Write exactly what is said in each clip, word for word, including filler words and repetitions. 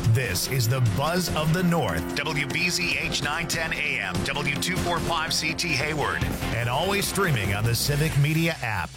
This is the Buzz of the North. W B Z H nine ten A M, W two forty-five C T Hayward, and always streaming on the Civic Media app.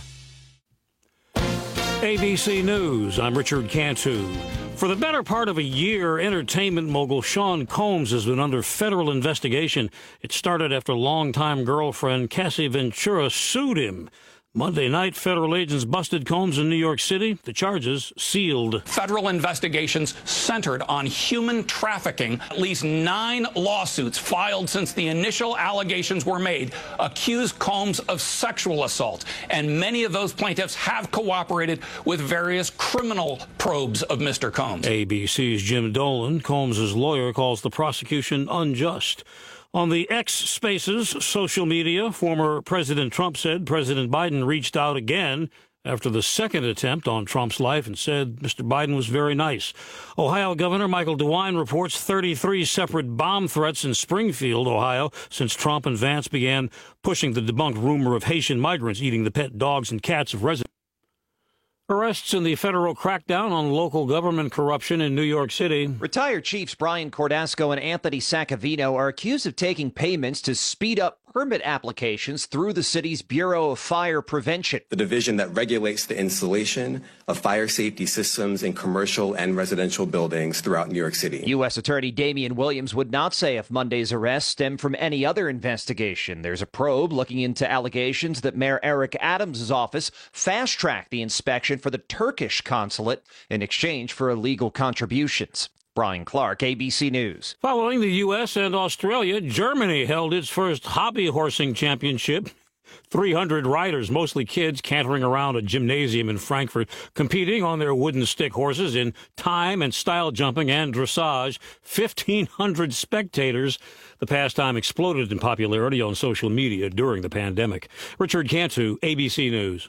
A B C News, I'm Richard Cantu. For the better part of a year, entertainment mogul Sean Combs has been under federal investigation. It started after longtime girlfriend Cassie Ventura sued him. Monday night, federal agents busted Combs in New York City. The charges sealed. Federal investigations centered on human trafficking. At least nine lawsuits filed since the initial allegations were made accuse Combs of sexual assault. And many of those plaintiffs have cooperated with various criminal probes of Mister Combs. A B C's Jim Dolan, Combs' lawyer, calls the prosecution unjust. On the X Spaces social media, former President Trump said President Biden reached out again after the second attempt on Trump's life and said Mister Biden was very nice. Ohio Governor Michael DeWine reports thirty-three separate bomb threats in Springfield, Ohio, since Trump and Vance began pushing the debunked rumor of Haitian migrants eating the pet dogs and cats of residents. Arrests in the federal crackdown on local government corruption in New York City. Retired Chiefs Brian Cordasco and Anthony Sacavino are accused of taking payments to speed up permit applications through the city's Bureau of Fire Prevention. The division that regulates the installation of fire safety systems in commercial and residential buildings throughout New York City. U S Attorney Damian Williams would not say if Monday's arrest stemmed from any other investigation. There's a probe looking into allegations that Mayor Eric Adams' office fast-tracked the inspection for the Turkish consulate in exchange for illegal contributions. Brian Clark, A B C News. Following the U S and Australia, Germany held its first hobby horsing championship. three hundred riders, mostly kids, cantering around a gymnasium in Frankfurt, competing on their wooden stick horses in time and style jumping and dressage. fifteen hundred spectators. The pastime exploded in popularity on social media during the pandemic. Richard Cantu, A B C News.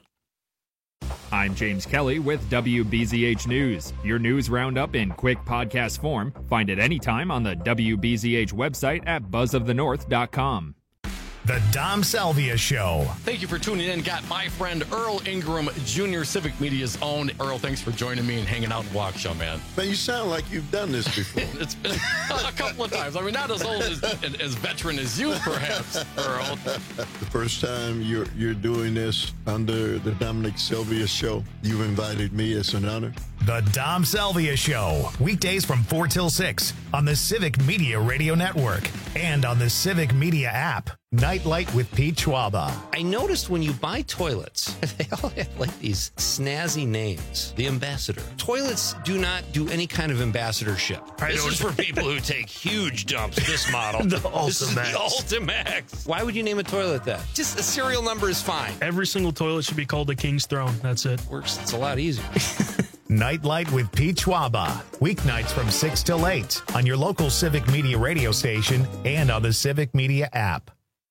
I'm James Kelly with W B Z H News. Your news roundup in quick podcast form. Find it anytime on the W B Z H website at buzz of the north dot com. The Dom Salvia Show. Thank you for tuning in. Got my friend Earl Ingram, Junior Civic Media's own. Earl, thanks for joining me and hanging out in Waukesha, man. Man, you sound like you've done this before. It's been a couple of times. I mean, not as old as, as veteran as you, perhaps, Earl. The first time you're you're doing this under the Dominic Salvia Show, you've invited me. It's an honor. The Dom Salvia Show. Weekdays from four till six on the Civic Media Radio Network and on the Civic Media app. Nightlight with Pete Schwaba. I noticed when you buy toilets, they all have like these snazzy names. The Ambassador. Toilets do not do any kind of ambassadorship. I this is for people who take huge dumps. This model. The This is Ultimax. the Ultimax. Why would you name a toilet that? Just a serial number is fine. Every single toilet should be called the King's Throne. That's it. Works. It's a lot easier. Nightlight with Pete Schwaba. Weeknights from six till eight on your local Civic Media radio station and on the Civic Media app.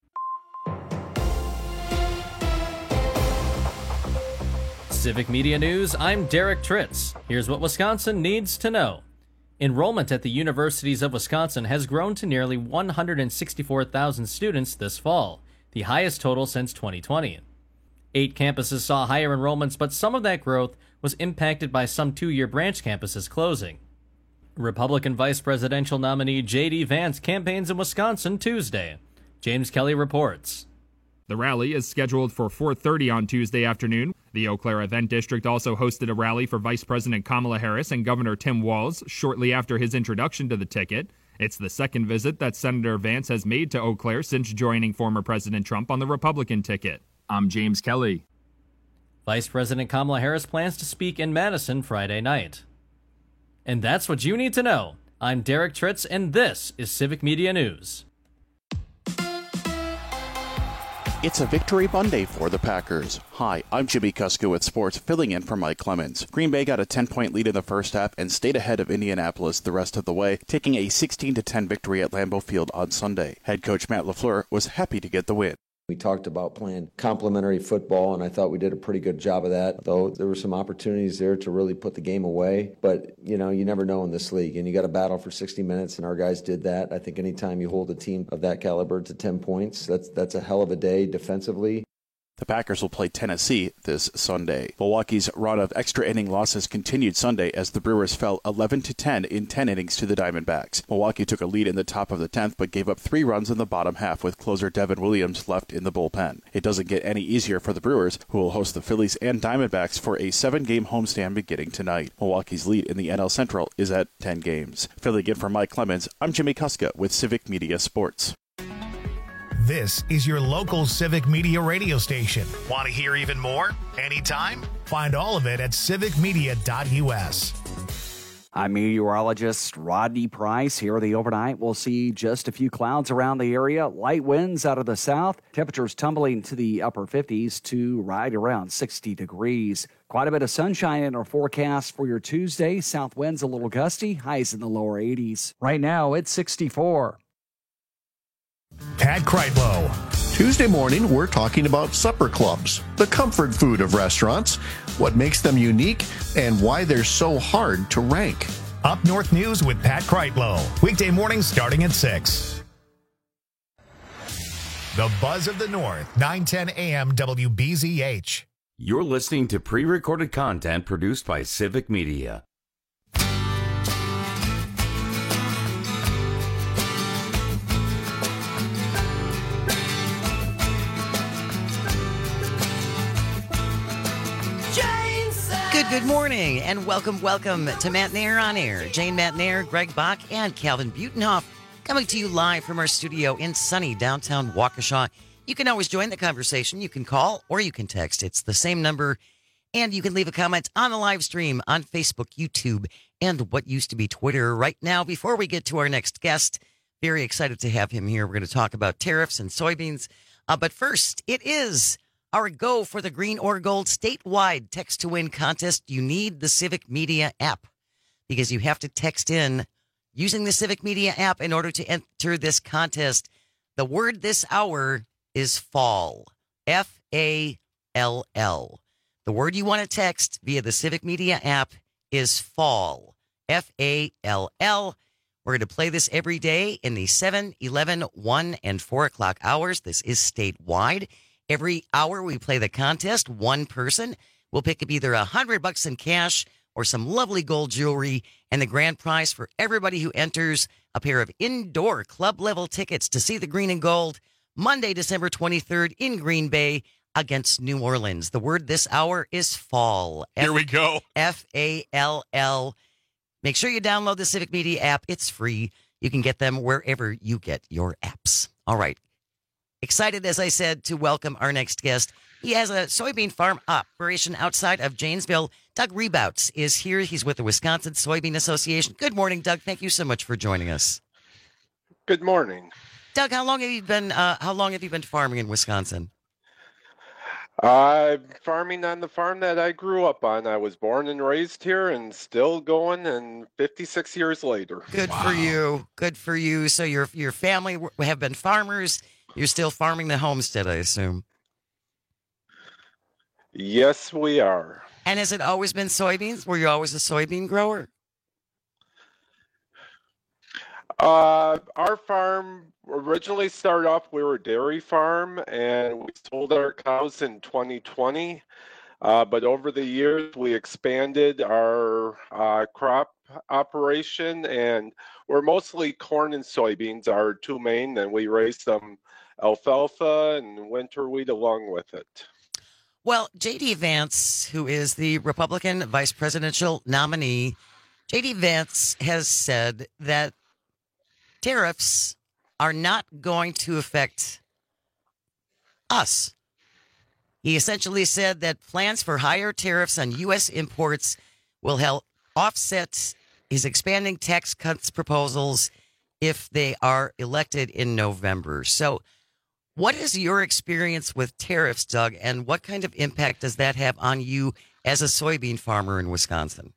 Civic Media News, I'm Derek Tritz. Here's what Wisconsin needs to know. Enrollment at the universities of Wisconsin has grown to nearly one hundred sixty-four thousand students this fall, the highest total since twenty twenty. Eight campuses saw higher enrollments, but some of that growth was impacted by some two-year branch campuses closing. Republican vice presidential nominee J D. Vance campaigns in Wisconsin Tuesday. James Kelly reports. The rally is scheduled for four thirty on Tuesday afternoon. The Eau Claire Event District also hosted a rally for Vice President Kamala Harris and Governor Tim Walz shortly after his introduction to the ticket. It's the second visit that Senator Vance has made to Eau Claire since joining former President Trump on the Republican ticket. I'm James Kelly. Vice President Kamala Harris plans to speak in Madison Friday night. And that's what you need to know. I'm Derek Tritz, and this is Civic Media News. It's a victory Monday for the Packers. Hi, I'm Jimmy Kusko with Sports, filling in for Mike Clemens. Green Bay got a ten-point lead in the first half and stayed ahead of Indianapolis the rest of the way, taking a sixteen to ten victory at Lambeau Field on Sunday. Head coach Matt LaFleur was happy to get the win. We talked about playing complementary football, and I thought we did a pretty good job of that, though there were some opportunities there to really put the game away. But, you know, you never know in this league, and you got to battle for sixty minutes, and our guys did that. I think anytime you hold a team of that caliber to ten points, that's that's a hell of a day defensively. The Packers will play Tennessee this Sunday. Milwaukee's run of extra inning losses continued Sunday as the Brewers fell eleven to ten in ten innings to the Diamondbacks. Milwaukee took a lead in the top of the tenth but gave up three runs in the bottom half with closer Devin Williams left in the bullpen. It doesn't get any easier for the Brewers, who will host the Phillies and Diamondbacks for a seven-game homestand beginning tonight. Milwaukee's lead in the N L Central is at ten games. Filling in for Mike Clemens, I'm Jimmy Kuska with Civic Media Sports. This is your local Civic Media radio station. Want to hear even more? Anytime? Find all of it at civic media dot u s. I'm meteorologist Rodney Price. Here the overnight, we'll see just a few clouds around the area. Light winds out of the south. Temperatures tumbling to the upper fifties to right around sixty degrees. Quite a bit of sunshine in our forecast for your Tuesday. South winds a little gusty. Highs in the lower eighties. Right now, it's sixty-four. Pat Kreitlow. Tuesday morning, we're talking about supper clubs, the comfort food of restaurants, what makes them unique, and why they're so hard to rank. Up North News with Pat Kreitlow. Weekday mornings starting at six. The Buzz of the North, nine ten a.m. W B Z H. You're listening to pre-recorded content produced by Civic Media. Good, good morning, and welcome, welcome to Matt Nair on Air. Jane Matt Nair, Greg Bach, and Calvin Butenhoff coming to you live from our studio in sunny downtown Waukesha. You can always join the conversation. You can call or you can text. It's the same number, and you can leave a comment on the live stream on Facebook, YouTube, and what used to be Twitter. Right now, before we get to our next guest, very excited to have him here. We're going to talk about tariffs and soybeans. Uh, but first, it is our Go for the Green or Gold statewide text to win contest. You need the Civic Media app because you have to text in using the Civic Media app in order to enter this contest. The word this hour is fall. F A L L. The word you want to text via the Civic Media app is fall. F A L L. We're going to play this every day in the seven, eleven, one, and four o'clock hours. This is statewide. Every hour we play the contest, one person will pick up either a hundred bucks in cash or some lovely gold jewelry, and the grand prize for everybody who enters, a pair of indoor club level tickets to see the Green and Gold Monday, December twenty-third in Green Bay against New Orleans. The word this hour is fall. Here we go. F A L L. Make sure you download the Civic Media app. It's free. You can get them wherever you get your apps. All right. Excited, as I said, to welcome our next guest. He has a soybean farm operation outside of Janesville. Doug Rebouts is here. He's with the Wisconsin Soybean Association. Good morning, Doug. Thank you so much for joining us. Good morning. Doug, how long have you been uh, how long have you been farming in Wisconsin? I'm farming on the farm that I grew up on. I was born and raised here and still going, and fifty-six years later. Good wow. for you. Good for you. So your your family have been farmers. You're still farming the homestead, I assume. Yes, we are. And has it always been soybeans? Were you always a soybean grower? Uh, our farm originally started off, we were a dairy farm, and we sold our cows in twenty twenty. Uh, but over the years, we expanded our uh, crop operation, and we're mostly corn and soybeans, our two main, and we raise some alfalfa and winter wheat along with it. Well, J D. Vance, who is the Republican vice presidential nominee, J D. Vance has said that tariffs are not going to affect us. He essentially said that plans for higher tariffs on U S imports will help offset his expanding tax cuts proposals if they are elected in November. So what is your experience with tariffs, Doug, and what kind of impact does that have on you as a soybean farmer in Wisconsin?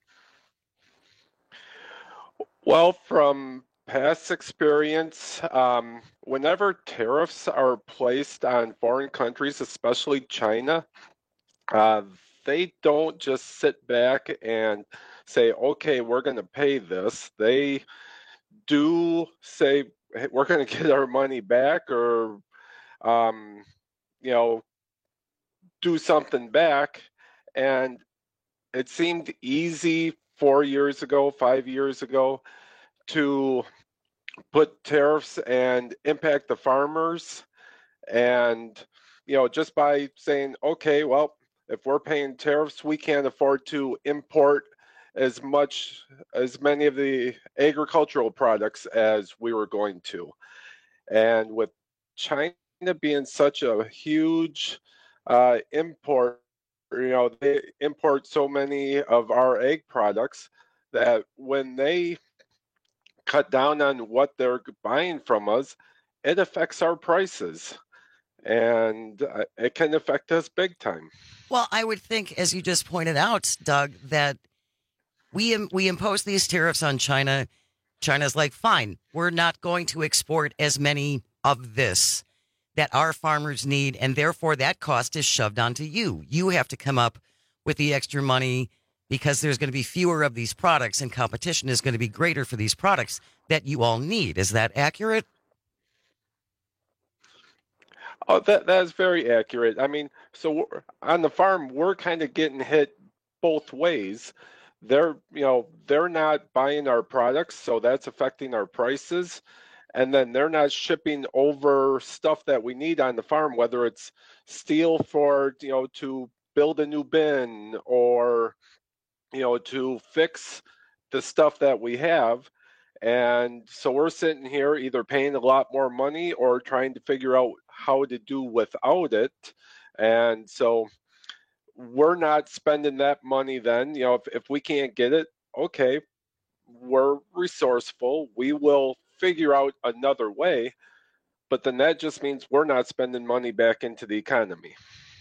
Well, from past experience, um, whenever tariffs are placed on foreign countries, especially China, uh, they don't just sit back and say, okay, we're going to pay this. They do say, hey, we're going to get our money back, or, um, you know, do something back. And it seemed easy four years ago, five years ago, to put tariffs and impact the farmers. And, you know, just by saying, okay, well, if we're paying tariffs, we can't afford to import as much, as many of the agricultural products as we were going to. And with China being such a huge uh, import, you know, they import so many of our egg products that when they cut down on what they're buying from us, it affects our prices. And uh, it can affect us big time. Well, I would think, as you just pointed out, Doug, that we we impose these tariffs on China. China's like, fine, we're not going to export as many of this that our farmers need, and therefore that cost is shoved onto you. You have to come up with the extra money because there's going to be fewer of these products and competition is going to be greater for these products that you all need. Is that accurate? Oh, that that is very accurate. I mean, so we're, on the farm, we're kind of getting hit both ways. They're, you know, they're not buying our products, so that's affecting our prices. And then they're not shipping over stuff that we need on the farm, whether it's steel for, you know, to build a new bin or, you know, to fix the stuff that we have. And so we're sitting here either paying a lot more money or trying to figure out how to do without it. And so we're not spending that money then. You know, if, if we can't get it, okay, we're resourceful. We will figure out another way. But then that just means we're not spending money back into the economy.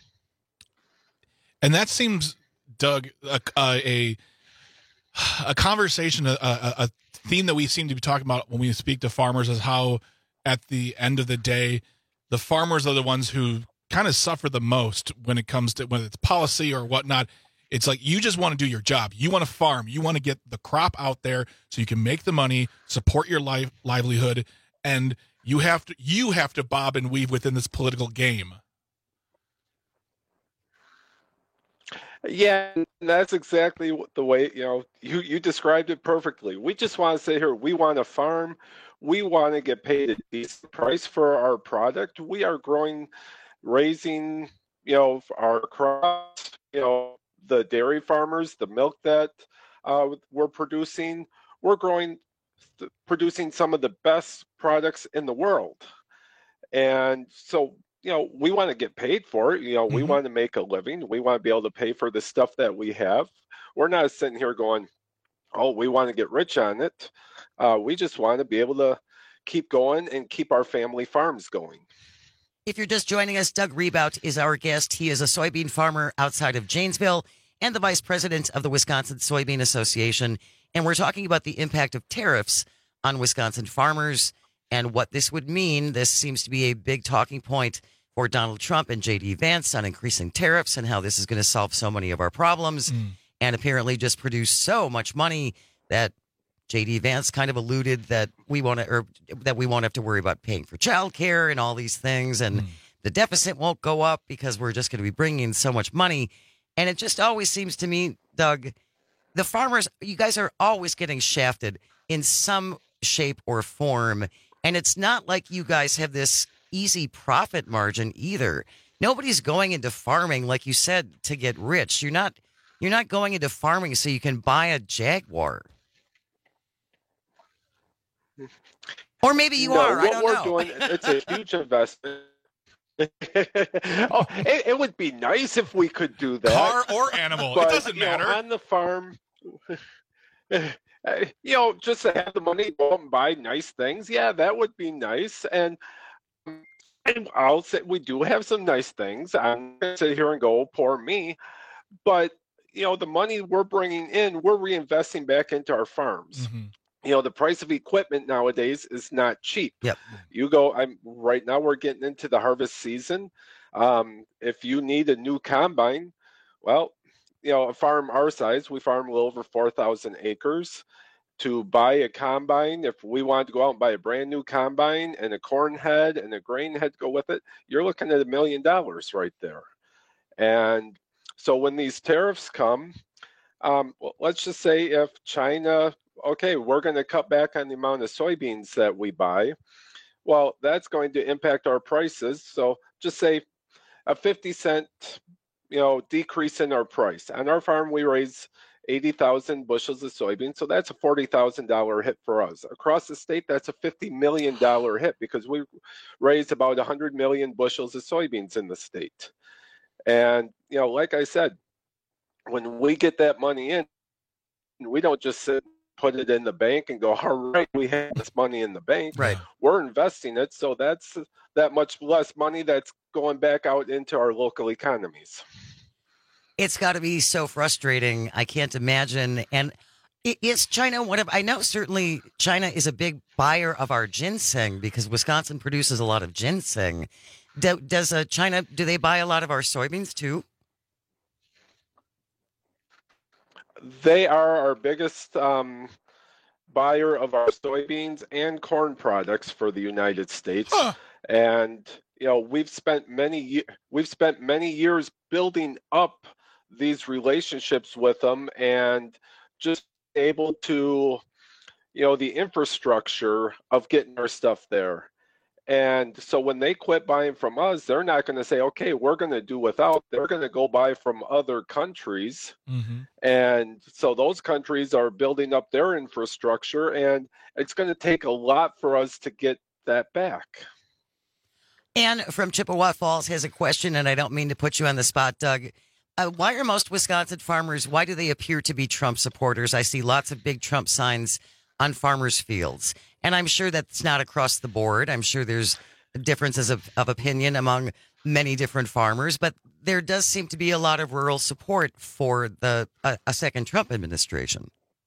And that seems, Doug, a a, a conversation, a, a theme that we seem to be talking about when we speak to farmers is how at the end of the day, the farmers are the ones who kind of suffer the most when it comes to whether it's policy or whatnot. It's like you just want to do your job. You want to farm. You want to get the crop out there so you can make the money, support your life, livelihood, and you have to you have to bob and weave within this political game. Yeah, that's exactly the way, you know, you, you described it perfectly. We just want to say here, we want to farm. We want to get paid a decent price for our product. We are growing, raising, you know, our crops, you know, the dairy farmers, the milk that uh, we're producing. We're growing, producing some of the best products in the world. And so, you know, we want to get paid for it. You know, mm-hmm. we want to make a living. We want to be able to pay for the stuff that we have. We're not sitting here going, oh, we want to get rich on it. Uh, we just want to be able to keep going and keep our family farms going. If you're just joining us, Doug Riebout is our guest. He is a soybean farmer outside of Janesville and the vice president of the Wisconsin Soybean Association. And we're talking about the impact of tariffs on Wisconsin farmers and what this would mean. This seems to be a big talking point for Donald Trump and J D Vance on increasing tariffs and how this is going to solve so many of our problems mm. and apparently just produce so much money that J D Vance kind of alluded that we want to, or that we won't have to worry about paying for childcare and all these things, and mm. the deficit won't go up because we're just going to be bringing in so much money. And it just always seems to me, Doug, the farmers, you guys are always getting shafted in some shape or form, and it's not like you guys have this easy profit margin either. Nobody's going into farming, like you said, to get rich. You're not. You're not going into farming so you can buy a Jaguar. Or maybe you no, are. What I don't we're know. doing, it's a huge investment. oh, it, it would be nice if we could do that. Car or animal, but, it doesn't matter. Know, on the farm, you know, just to have the money to go out and buy nice things, yeah, that would be nice. And, and I'll say we do have some nice things. I'm going to sit here and go, poor me. But, you know, the money we're bringing in, we're reinvesting back into our farms. Mm-hmm. You know, the price of equipment nowadays is not cheap. Yep. You go, I'm right now we're getting into the harvest season. Um, if you need a new combine, well, you know, a farm our size, we farm a little over four thousand acres. To buy a combine, if we wanted to go out and buy a brand new combine and a corn head and a grain head to go with it, you're looking at a million dollars right there. And so when these tariffs come, um, well, let's just say if China, okay, we're going to cut back on the amount of soybeans that we buy. Well, that's going to impact our prices. So just say a fifty cent, you know, decrease in our price. On our farm, we raise eighty thousand bushels of soybeans. So that's a forty thousand dollars hit for us. Across the state, that's a fifty million dollars hit because we raise about one hundred million bushels of soybeans in the state. And, you know, like I said, when we get that money in, we don't just sit, put it in the bank and go, all right, we have this money in the bank. Right. We're investing it. So that's that much less money that's going back out into our local economies. It's got to be so frustrating. I can't imagine. And is China one of, I know certainly China is a big buyer of our ginseng because Wisconsin produces a lot of ginseng. Do, does uh, China, do they buy a lot of our soybeans too? They are our biggest um, buyer of our soybeans and corn products for the United States. Huh. And, you know, we've spent many, we've spent many years building up these relationships with them and just able to, you know, the infrastructure of getting our stuff there. And so when they quit buying from us, they're not going to say, okay, we're going to do without. They're going to go buy from other countries. Mm-hmm. And so those countries are building up their infrastructure, and it's going to take a lot for us to get that back. Ann from Chippewa Falls has a question, and I don't mean to put you on the spot, Doug. Uh, why are most Wisconsin farmers, why do they appear to be Trump supporters? I see lots of big Trump signs on farmers' fields. And I'm sure that's not across the board. I'm sure there's differences of, of opinion among many different farmers, but there does seem to be a lot of rural support for the uh, a second Trump administration.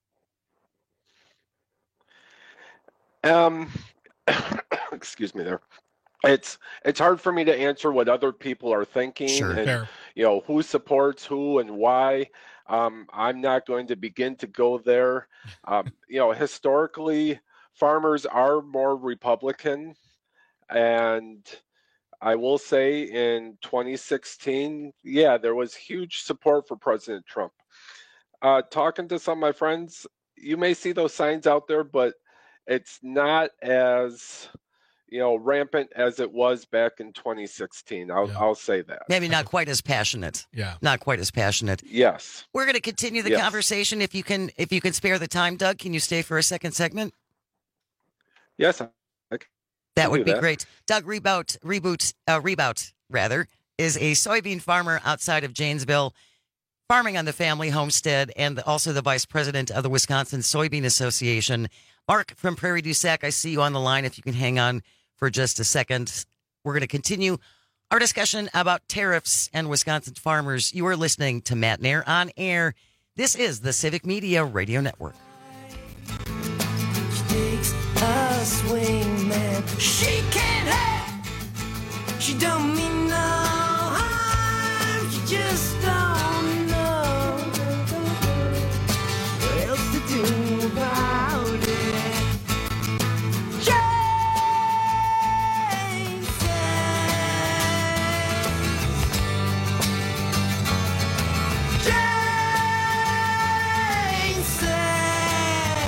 Um, excuse me there. It's it's hard for me to answer what other people are thinking Sure. and Fair. you know who supports who and why. Um, I'm not going to begin to go there. Um, you know, historically, farmers are more Republican, and I will say in twenty sixteen, yeah, there was huge support for President Trump. Uh, talking to some of my friends, you may see those signs out there, but it's not as, you know, rampant as it was back in twenty sixteen. I'll, yeah. I'll say that. Maybe not quite as passionate. Yeah. Not quite as passionate. Yes. We're going to continue the yes. conversation. If you can, if you can spare the time, Doug, can you stay for a second segment? Yes. I That would be that. great. Doug Rebout, Reboot, uh, Rebout, rather, is a soybean farmer outside of Janesville, farming on the family homestead, and also the vice president of the Wisconsin Soybean Association. Mark from Prairie du Sac, I see you on the line. If you can hang on for just a second, we're going to continue our discussion about tariffs and Wisconsin farmers. You are listening to Matt Nair on air. This is the Civic Media Radio Network. A swing man. She can't have. She don't mean no harm. She just don't know what else to do about it. Jane says. Jane says.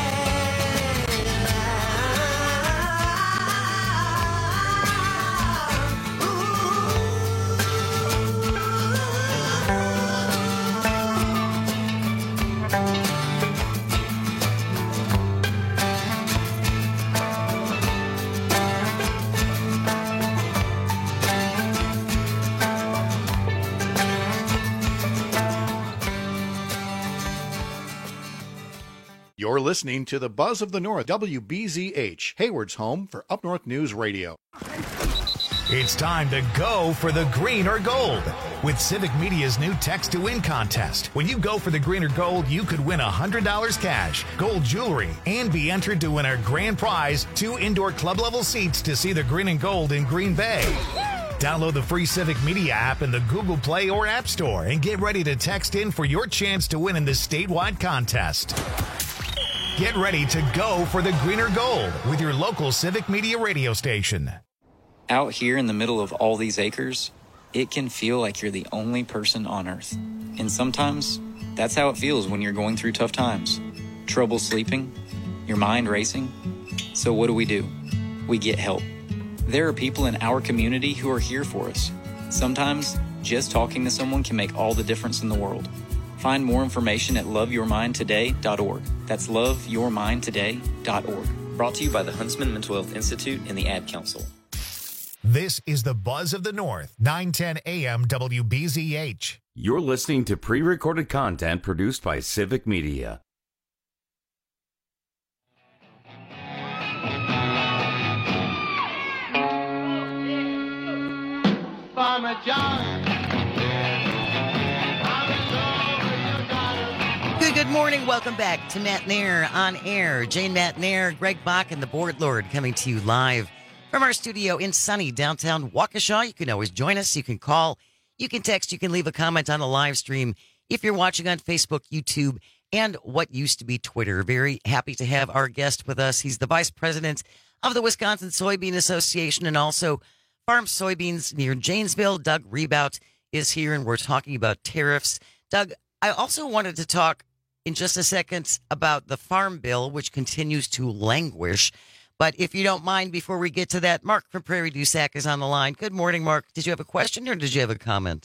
You're listening to the Buzz of the North, W B Z H, Hayward's home for Up North News Radio. It's time to go for the green or gold with Civic Media's new Text to Win contest. When you go for the green or gold, you could win one hundred dollars cash, gold jewelry, and be entered to win our grand prize, two indoor club-level seats to see the green and gold in Green Bay. Download the free Civic Media app in the Google Play or App Store and get ready to text in for your chance to win in this statewide contest. Get ready to go for the green or gold with your local Civic Media radio station. Out here in the middle of all these acres, it can feel like you're the only person on earth. And sometimes that's how it feels when you're going through tough times. Trouble sleeping, your mind racing. So what do we do? We get help. There are people in our community who are here for us. Sometimes just talking to someone can make all the difference in the world. Find more information at love your mind today dot org. That's love your mind today dot org. Brought to you by the Huntsman Mental Health Institute and the Ad Council. This is the Buzz of the North, nine ten A M W B Z H. You're listening to pre-recorded content produced by Civic Media. Farmer John. Good, good morning. Welcome back to Matt Nair on air. Jane Matt Nair, Greg Bach, and the Board Lord coming to you live from our studio in sunny downtown Waukesha. You can always join us. You can call, you can text, you can leave a comment on the live stream if you're watching on Facebook, YouTube, and what used to be Twitter. Very happy to have our guest with us. He's the vice president of the Wisconsin Soybean Association and also Farm Soybeans near Janesville. Doug Rebout is here, and we're talking about tariffs. Doug, I also wanted to talk in just a second about the Farm Bill, which continues to languish. But if you don't mind, before we get to that, Mark from Prairie du Sac is on the line. Good morning, Mark. Did you have a question or did you have a comment?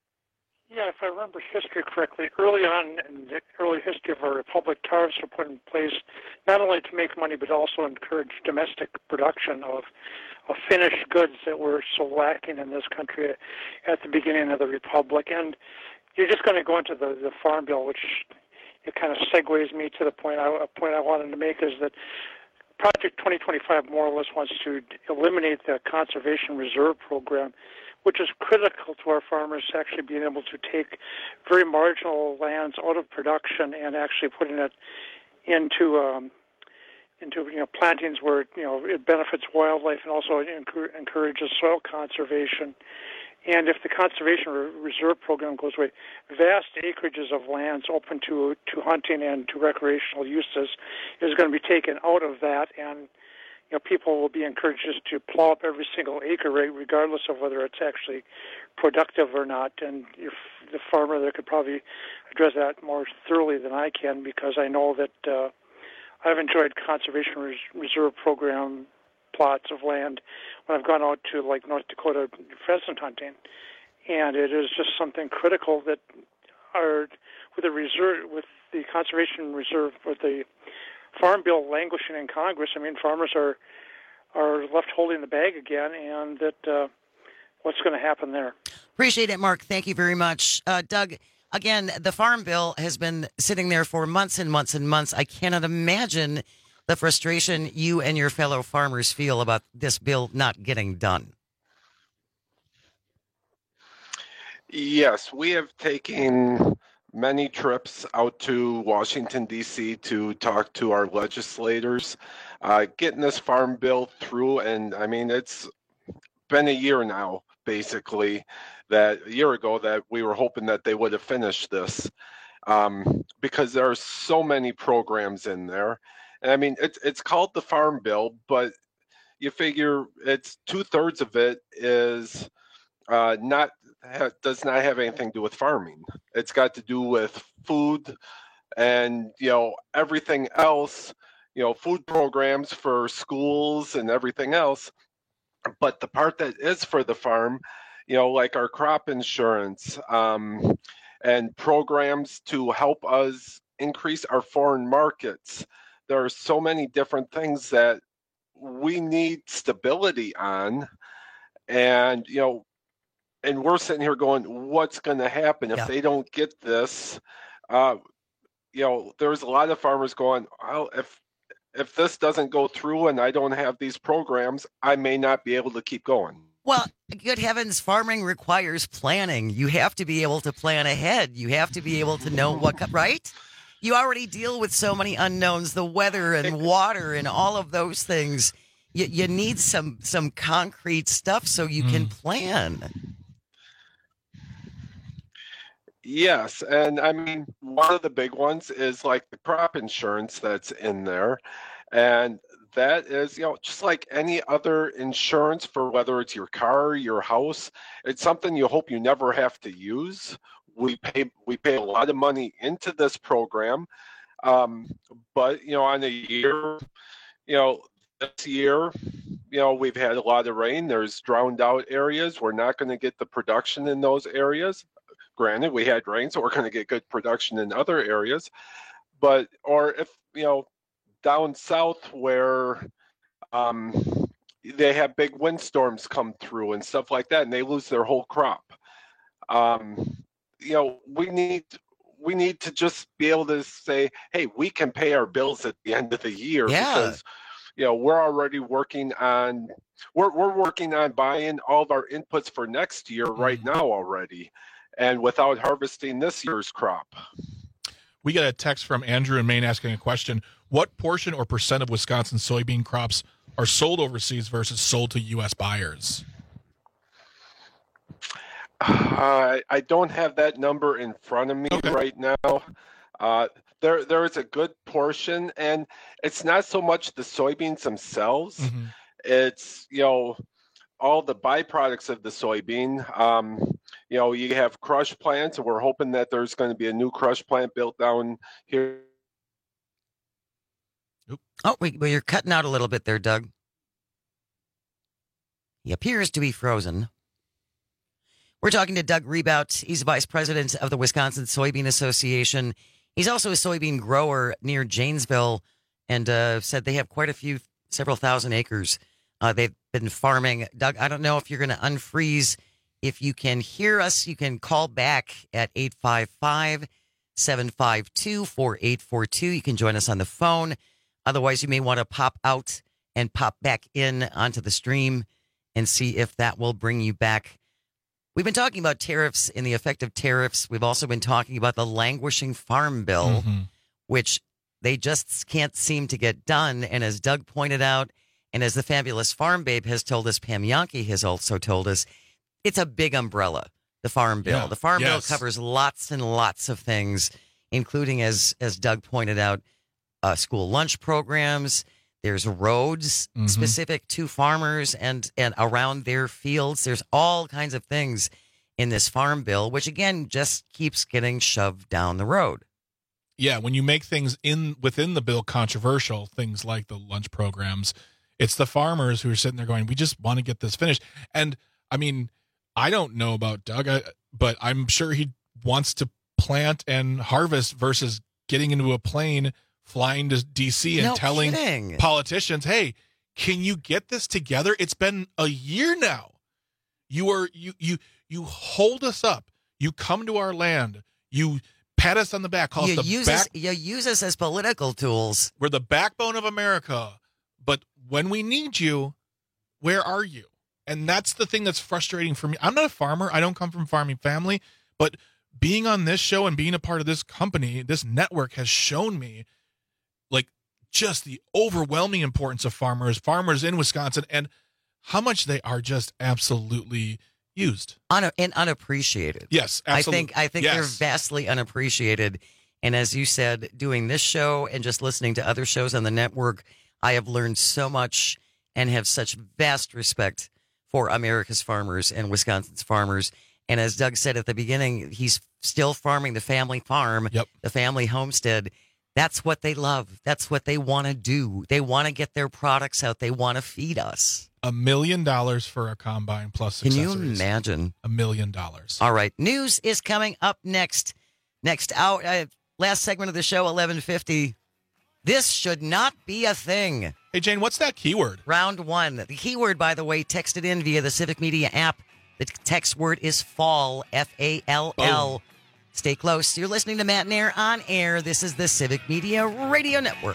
Yeah, if I remember history correctly, early on in the early history of our republic, tariffs were put in place not only to make money, but also encourage domestic production of, of finished goods that were so lacking in this country at the beginning of the republic. And you're just going to go into the, the Farm Bill, which it kind of segues me to the point I, a point I wanted to make is that Project twenty twenty-five more or less wants to eliminate the Conservation Reserve Program, which is critical to our farmers actually being able to take very marginal lands out of production and actually putting it into um, into you know plantings where you know it benefits wildlife and also encourages soil conservation. And if the Conservation Reserve Program goes away, vast acreages of lands open to to hunting and to recreational uses is going to be taken out of that, and you know people will be encouraged just to plow up every single acre, right, regardless of whether it's actually productive or not. And if the farmer there could probably address that more thoroughly than I can, because I know that uh, I've enjoyed Conservation Res- Reserve Program plots of land when I've gone out to like North Dakota pheasant hunting, and it is just something critical that are with the reserve, with the Conservation Reserve, with the Farm Bill languishing in Congress. I mean, farmers are are left holding the bag again, and that uh, what's going to happen there? Appreciate it, Mark. Thank you very much, uh, Doug. Again, the Farm Bill has been sitting there for months and months and months. I cannot imagine the frustration you and your fellow farmers feel about this bill not getting done. Yes, we have taken many trips out to Washington, D C to talk to our legislators, uh, getting this farm bill through. And I mean, it's been a year now, basically, that a year ago that we were hoping that they would have finished this um, because there are so many programs in there. And I mean, it's it's called the Farm Bill, but you figure it's two thirds of it is uh, not ha, does not have anything to do with farming. It's got to do with food, and you know everything else. You know, food programs for schools and everything else. But the part that is for the farm, you know, like our crop insurance um, and programs to help us increase our foreign markets. There are so many different things that we need stability on, and you know, and we're sitting here going, "What's going to happen if yeah. they don't get this?" Uh, you know, there's a lot of farmers going, "Well, if if this doesn't go through and I don't have these programs, I may not be able to keep going." Well, good heavens, farming requires planning. You have to be able to plan ahead. You have to be able to know what, right? You already deal with so many unknowns, the weather and water and all of those things. You, you need some some concrete stuff so you mm. can plan. Yes, and I mean, one of the big ones is like the crop insurance that's in there. And that is, you know, just like any other insurance for whether it's your car, your house, it's something you hope you never have to use. We pay we pay a lot of money into this program, um, but you know, on a year, you know, this year, you know, we've had a lot of rain. There's drowned out areas. We're not going to get the production in those areas. Granted, we had rain, so we're going to get good production in other areas. But or if you know, down south where um, they have big windstorms come through and stuff like that, and they lose their whole crop. Um, you know, we need we need to just be able to say, hey, we can pay our bills at the end of the year Yeah. because you know we're already working on we're we're working on buying all of our inputs for next year right now already, and without harvesting this year's crop. We got a text from Andrew in Maine asking a question. What portion or percent of Wisconsin soybean crops are sold overseas versus sold to U S buyers? Uh, I don't have that number in front of me okay. right now. Uh, there, there is a good portion, and it's not so much the soybeans themselves. Mm-hmm. It's, you know, all the byproducts of the soybean. Um, you know, you have crush plants, and we're hoping that there's going to be a new crush plant built down here. Oh, wait, well, you're cutting out a little bit there, Doug. He appears to be frozen. We're talking to Doug Rebout. He's vice president of the Wisconsin Soybean Association. He's also a soybean grower near Janesville, and uh, said they have quite a few, several thousand acres. Uh, they've been farming. Doug, I don't know if you're going to unfreeze. If you can hear us, you can call back at eight five five, seven five two, four eight four two. You can join us on the phone. Otherwise, you may want to pop out and pop back in onto the stream and see if that will bring you back. We've been talking about tariffs and the effect of tariffs. We've also been talking about the languishing farm bill, mm-hmm. which they just can't seem to get done. And as Doug pointed out, and as the fabulous Farm Babe has told us, Pam Yankee has also told us, it's a big umbrella, the farm bill. Yeah. The farm yes. bill covers lots and lots of things, including, as as Doug pointed out, uh, school lunch programs. There's roads mm-hmm. specific to farmers and, and around their fields. There's all kinds of things in this farm bill, which, again, just keeps getting shoved down the road. Yeah, when you make things in within the bill controversial, things like the lunch programs, it's the farmers who are sitting there going, we just want to get this finished. And, I mean, I don't know about Doug, I, but I'm sure he wants to plant and harvest versus getting into a plane, flying to D C and no telling kidding. politicians, hey, can you get this together? It's been a year now. You are you you you hold us up. You come to our land. You pat us on the back. Call you, us the use back, us, you use us as political tools. We're the backbone of America. But when we need you, where are you? And that's the thing that's frustrating for me. I'm not a farmer. I don't come from a farming family. But being on this show and being a part of this company, this network has shown me like just the overwhelming importance of farmers, farmers in Wisconsin, and how much they are just absolutely used. Un- and unappreciated. Yes, absolutely. I think, I think yes. they're vastly unappreciated. And as you said, doing this show and just listening to other shows on the network, I have learned so much and have such vast respect for America's farmers and Wisconsin's farmers. And as Doug said at the beginning, he's still farming the family farm, yep. the family homestead. That's what they love. That's what they want to do. They want to get their products out. They want to feed us. A million dollars for a combine plus accessories. Can you imagine? A million dollars. All right. News is coming up next. Next out, uh, last segment of the show, eleven fifty. This should not be a thing. Hey, Jane, what's that keyword? Round one. The keyword, by the way, texted in via the Civic Media app. The text word is fall, F A L L. Oh. Stay close. You're listening to Matt and Air on air. This is the Civic Media Radio Network.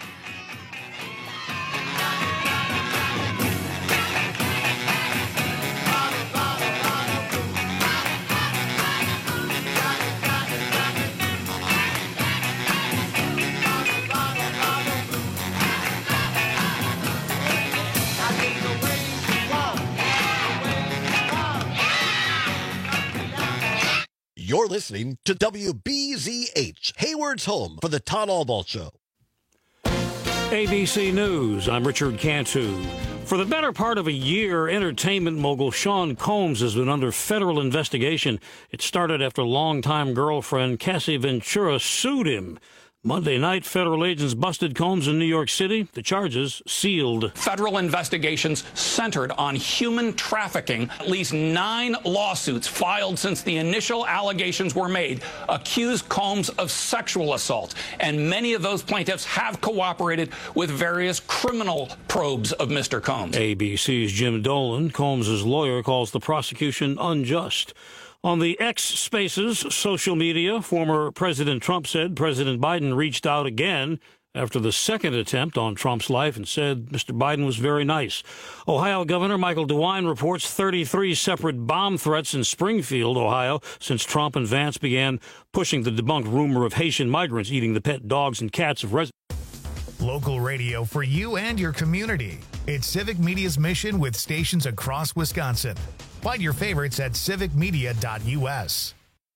You're listening to W B Z H, Hayward's home for the Todd Albaugh Show. A B C News, I'm Richard Cantu. For the better part of a year, entertainment mogul Sean Combs has been under federal investigation. It started after longtime girlfriend Cassie Ventura sued him. Monday night, federal agents busted Combs in New York City. The charges sealed. Federal investigations centered on human trafficking. At least nine lawsuits filed since the initial allegations were made accuse Combs of sexual assault. And many of those plaintiffs have cooperated with various criminal probes of Mister Combs. A B C's Jim Dolan, Combs' lawyer, calls the prosecution unjust. On the X Spaces social media, former President Trump said President Biden reached out again after the second attempt on Trump's life and said Mister Biden was very nice. Ohio Governor Michael DeWine reports thirty-three separate bomb threats in Springfield, Ohio, since Trump and Vance began pushing the debunked rumor of Haitian migrants eating the pet dogs and cats of residents. Local radio for you and your community. It's Civic Media's mission with stations across Wisconsin. Find your favorites at civic media dot u s.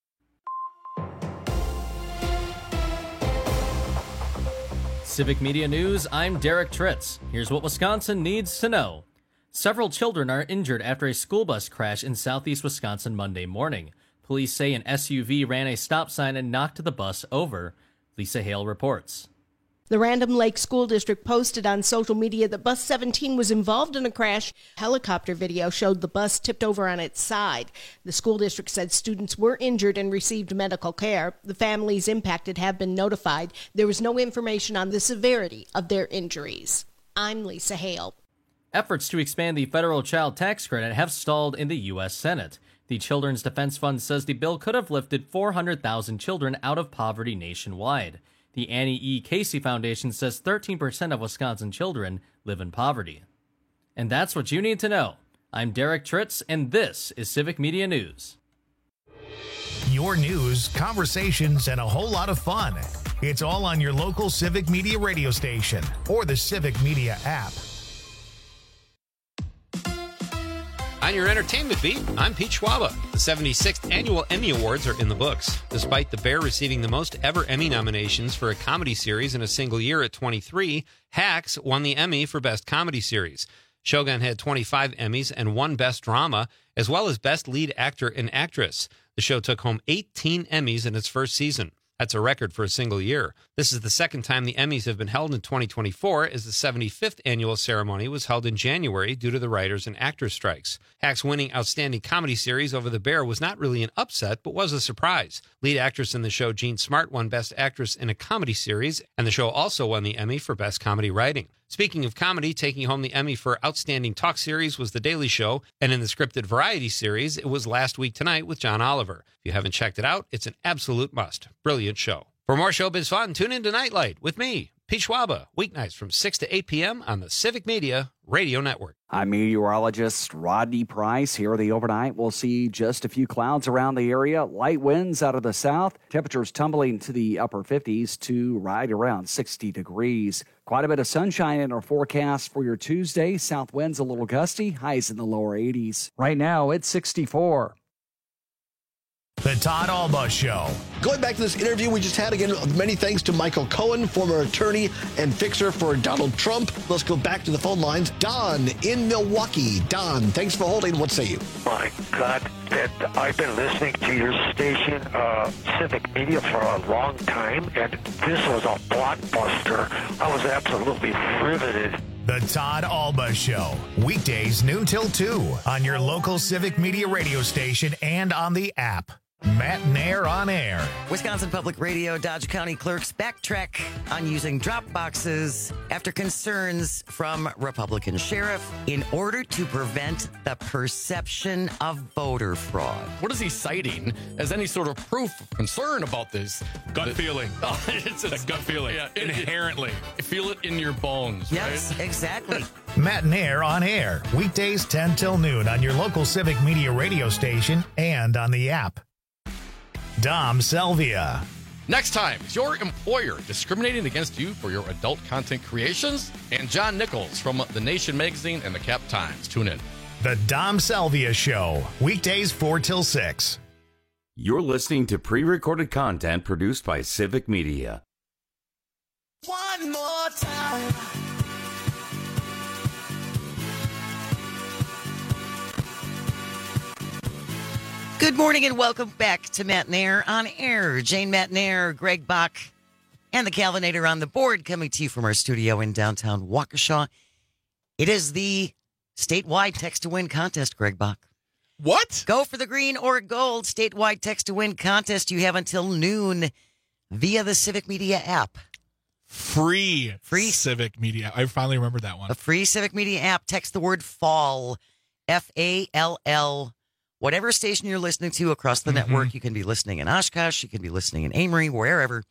Civic Media News, I'm Derek Tritz. Here's what Wisconsin needs to know. Several children are injured after a school bus crash in southeast Wisconsin Monday morning. Police say an S U V ran a stop sign and knocked the bus over. Lisa Hale reports. The Random Lake School District posted on social media that Bus seventeen was involved in a crash. Helicopter video showed the bus tipped over on its side. The school district said students were injured and received medical care. The families impacted have been notified. There was no information on the severity of their injuries. I'm Lisa Hale. Efforts to expand the federal child tax credit have stalled in the U S Senate. The Children's Defense Fund says the bill could have lifted four hundred thousand children out of poverty nationwide. The Annie E. Casey Foundation says thirteen percent of Wisconsin children live in poverty. And that's what you need to know. I'm Derek Tritz, and this is Civic Media News. Your news, conversations, and a whole lot of fun. It's all on your local Civic Media radio station or the Civic Media app. On your entertainment beat, I'm Pete Schwaba. The seventy-sixth Annual Emmy Awards are in the books. Despite The Bear receiving the most ever Emmy nominations for a comedy series in a single year at twenty-three, Hacks won the Emmy for Best Comedy Series. Shogun had twenty-five Emmys and one Best Drama, as well as Best Lead Actor and Actress. The show took home eighteen Emmys in its first season. That's a record for a single year. This is the second time the Emmys have been held in twenty twenty-four, as the seventy-fifth annual ceremony was held in January due to the writers' and actors' strikes. Hacks winning Outstanding Comedy Series over The Bear was not really an upset, but was a surprise. Lead actress in the show, Jean Smart, won Best Actress in a Comedy Series, and the show also won the Emmy for Best Comedy Writing. Speaking of comedy, taking home the Emmy for Outstanding Talk Series was The Daily Show, and in the scripted variety series, it was Last Week Tonight with John Oliver. If you haven't checked it out, it's an absolute must. Brilliant show. For more showbiz fun, tune in to Nightlight with me, Pete Schwaba, weeknights from six to eight p.m. on the Civic Media Radio Network. I'm meteorologist Rodney Price. Here the overnight, we'll see just a few clouds around the area. Light winds out of the south. Temperatures tumbling to the upper fifties to right around sixty degrees. Quite a bit of sunshine in our forecast for your Tuesday. South winds a little gusty. Highs in the lower eighties. Right now, it's sixty-four. The Todd Alba Show. Going back to this interview we just had, again, many thanks to Michael Cohen, former attorney and fixer for Donald Trump. Let's go back to the phone lines. Don in Milwaukee. Don, thanks for holding. What say you? My God, that I've been listening to your station, uh, Civic Media, for a long time, and this was a blockbuster. I was absolutely riveted. The Todd Alba Show. Weekdays noon till two on your local Civic Media radio station and on the app. Matt Nair on air. Wisconsin Public Radio Dodge County clerks backtrack on using drop boxes after concerns from Republican sheriff in order to prevent the perception of voter fraud. What is he citing as any sort of proof of concern about this? Gut the, feeling. Oh, it's a gut feeling. Yeah, it, Inherently. It, feel it in your bones. Yes, right? exactly. Matt Nair on air. Weekdays ten till noon on your local Civic Media radio station and on the app. Dom Selvia. Next time, is your employer discriminating against you for your adult content creations? And John Nichols from The Nation Magazine and the Cap Times. Tune in. The Dom Selvia Show. Weekdays four till six. You're listening to pre-recorded content produced by Civic Media. One more time. Good morning and welcome back to Matt Nair on Air. Jane Matt Nair, Greg Bach, and the Calvinator on the board coming to you from our studio in downtown Waukesha. It is the statewide text to win contest, Greg Bach. What? Go for the green or gold statewide text to win contest. You have until noon via the Civic Media app. Free. Free Civic Media. I finally remembered that one. A free Civic Media app. Text the word fall, F A L L. Whatever station you're listening to across the mm-hmm. network, you can be listening in Oshkosh, you can be listening in Amory, wherever.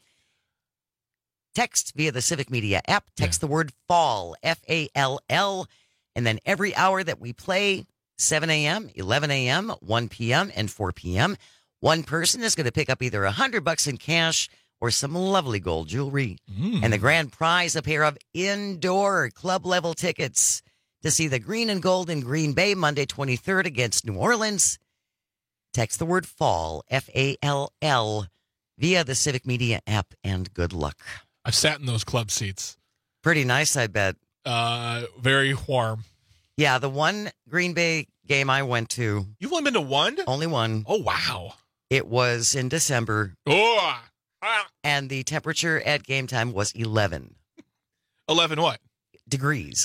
Text via the Civic Media app. Text yeah. the word fall, F A L L. And then every hour that we play, seven a.m., eleven a.m., one p.m., and four p.m., one person is going to pick up either one hundred bucks in cash or some lovely gold jewelry. Mm. And the grand prize, a pair of indoor club-level tickets to see the Green and Gold in Green Bay Monday twenty-third against New Orleans. Text the word fall, F A L L, via the Civic Media app, and good luck. I've sat in those club seats. Pretty nice, I bet. Uh, very warm. Yeah, the one Green Bay game I went to. You've only been to one? Only one. Oh, wow. It was in December. Oh, ah. And the temperature at game time was eleven. eleven what? Degrees.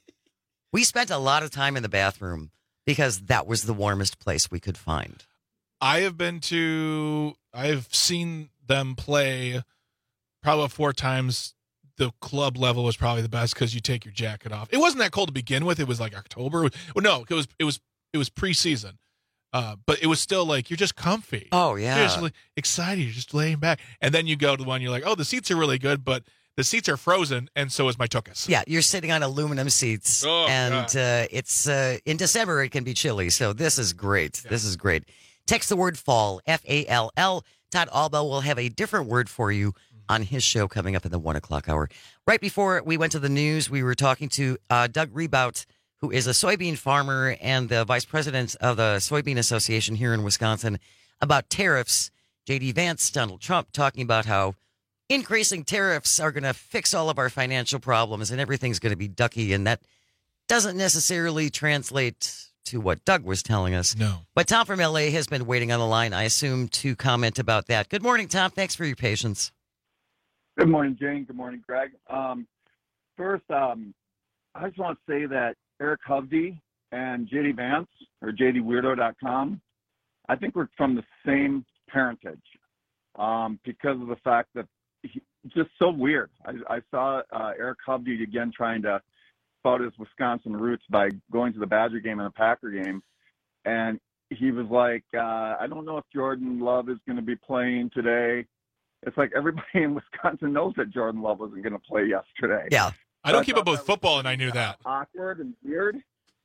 We spent a lot of time in the bathroom because that was the warmest place we could find. I have been to, I've seen them play probably four times. The club level was probably the best because you take your jacket off. It wasn't that cold to begin with. It was like October. Well, no, it was, it was, it was preseason. Uh, but it was still like, you're just comfy. Oh, yeah. You're just like, excited. You're just laying back. And then you go to the one, you're like, oh, the seats are really good, but the seats are frozen, and so is my tuchus. Yeah, you're sitting on aluminum seats, oh, and uh, it's uh, in December, it can be chilly, so this is great. Yeah. This is great. Text the word fall, F A L L. Todd Alba will have a different word for you on his show coming up in the one o'clock hour. Right before we went to the news, we were talking to uh, Doug Rebout, who is a soybean farmer and the vice president of the Soybean Association here in Wisconsin, about tariffs. J D Vance, Donald Trump, talking about how increasing tariffs are going to fix all of our financial problems and everything's going to be ducky, and that doesn't necessarily translate to what Doug was telling us. No. But Tom from L A has been waiting on the line, I assume, to comment about that. Good morning, Tom. Thanks for your patience. Good morning, Jane. Good morning, Greg. Um, first, um, I just want to say that Eric Hovde and J D Vance, or J D weirdo dot com, I think we're from the same parentage um, because of the fact that he, just so weird. I, I saw uh, Eric Hovde again trying to spout his Wisconsin roots by going to the Badger game and a Packer game. And he was like, uh, I don't know if Jordan Love is going to be playing today. It's like everybody in Wisconsin knows that Jordan Love wasn't going to play yesterday. Yeah. I don't keep up with football, and I knew that. Awkward and weird.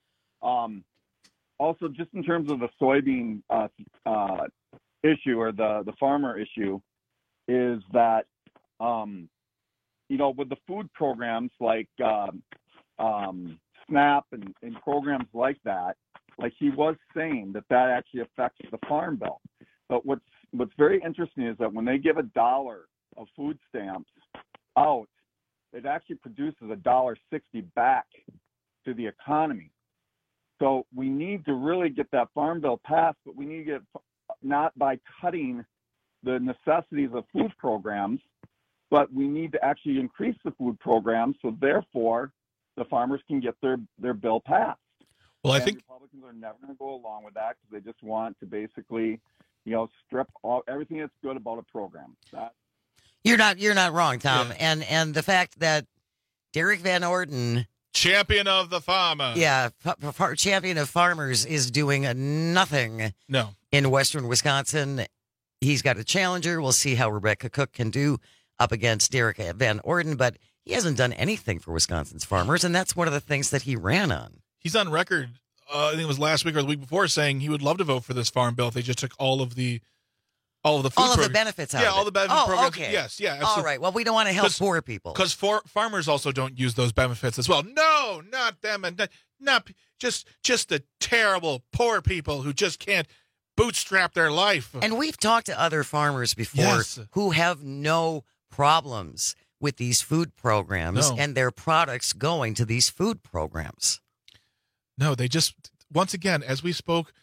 Um, also, just in terms of the soybean uh, uh, issue or the, the farmer issue, is that, um, you know, with the food programs like um, um, SNAP and, and programs like that, like he was saying that that actually affects the farm bill. But what's what's very interesting is that when they give a dollar of food stamps out, it actually produces a one dollar sixty back to the economy. So we need to really get that farm bill passed, but we need to get it not by cutting the necessities of food programs, but we need to actually increase the food programs so therefore the farmers can get their, their bill passed. Well, I and think Republicans are never going to go along with that because they just want to basically, you know, strip all everything that's good about a program. That, You're not you're not wrong, Tom. Yeah. And and the fact that Derek Van Orden, champion of the farmer, yeah, f- f- champion of farmers, is doing a nothing. No. In western Wisconsin. He's got a challenger. We'll see how Rebecca Cook can do up against Derek Van Orden, but he hasn't done anything for Wisconsin's farmers, and that's one of the things that he ran on. He's on record, uh, I think it was last week or the week before, saying he would love to vote for this farm bill if they just took all of the all of the food all of programs. the benefits out yeah, of it. all the benefit oh, programs. Okay. Yes, yeah, absolutely. All right. Well, we don't want to help poor people. Because for, farmers also don't use those benefits as well. No, not them, and not, not just just the terrible poor people who just can't bootstrap their life. And we've talked to other farmers before yes. who have no problems with these food programs no. and their products going to these food programs. No, they just, once again, as we spoke